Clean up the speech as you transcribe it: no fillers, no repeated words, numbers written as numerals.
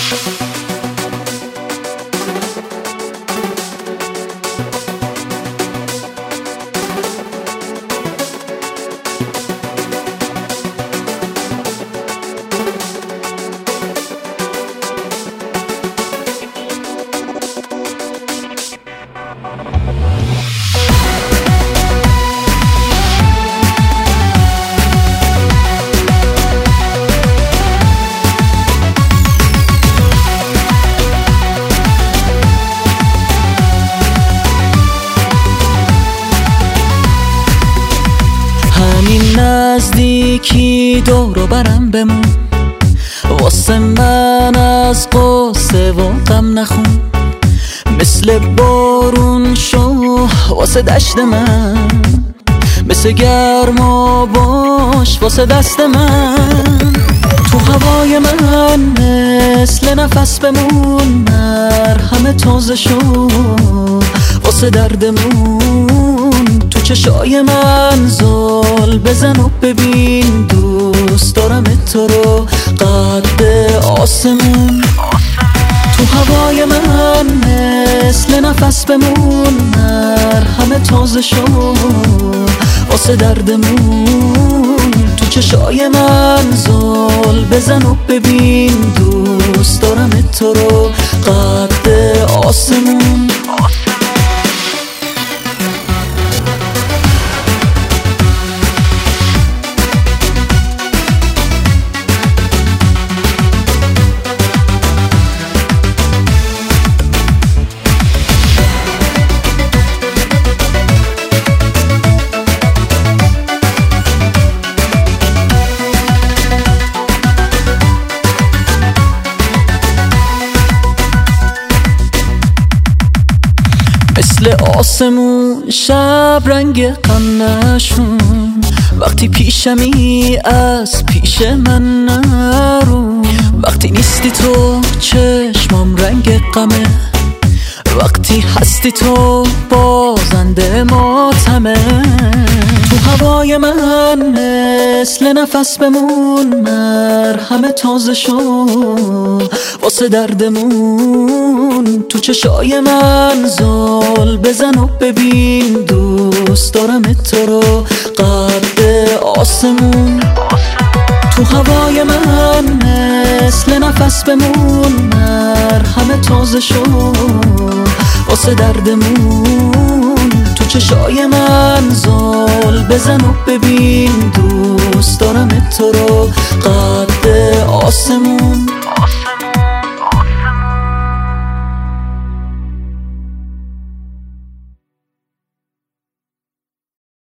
همین نزدیکی دور و برم بمون، واسه من از قصه و غم نخون. مثل بارون شو واسه دشت من، مثل گرما باش واسه دست من. تو هوای من مثل نفس بمون، مرهم تازه شو واسه دردمون. تو چشای من زل بزن و ببین، دوست دارم تو رو قد آسمون. تو هوای من مثل نفس بمون، مرهم تازه شو واسه دردمون. تو چشای من زل بزن و ببین، دوست دارم تو رو قد آسمون. مثل آسمون شب رنگ غم نشون، وقتی پیشمی از پیش من نرو. وقتی نیستی تو چشمام رنگ غمه، وقتی هستی تو بازنده ماتمه. تو هوای من مثل نفس بمون، مرهم تازه شو واسه دردمون. تو چشای من زل بزن و ببین، دوست دارم تو رو قد آسمون. تو هوای من مثل نفس بمون، مرهم تازه شو واسه دردمون. تو چشای من زل بزن و ببین، دوست دارم تو رو قد آسمون.